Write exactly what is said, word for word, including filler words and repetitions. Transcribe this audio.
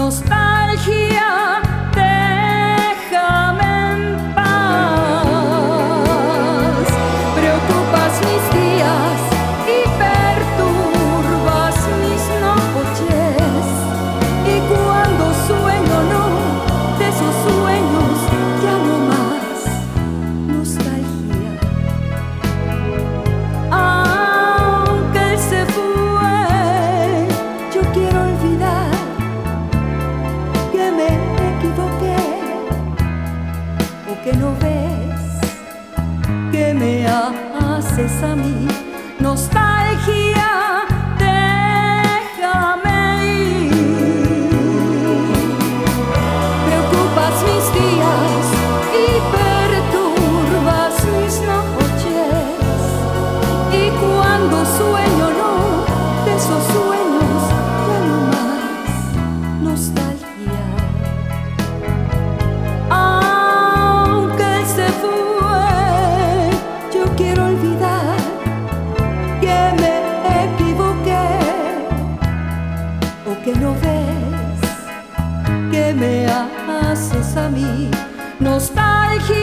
nostalgia, déjame en paz. Preocupas mis días y perturbas mis noches, y cuando sueño no, de esos sueños ya no más nostalgia. Aunque él se fue, yo quiero olvidar que me equivoqué, o que no ves que me haces a mí. Nostalgia, déjame ir. Preocupas mis días y perturbas mis noches, y cuando sueño no, de esos sueños ya no más nostalgia. Aunque él se fue, yo quiero olvidar que me equivoqué, o que no ves que me haces a mí. Nostalgia.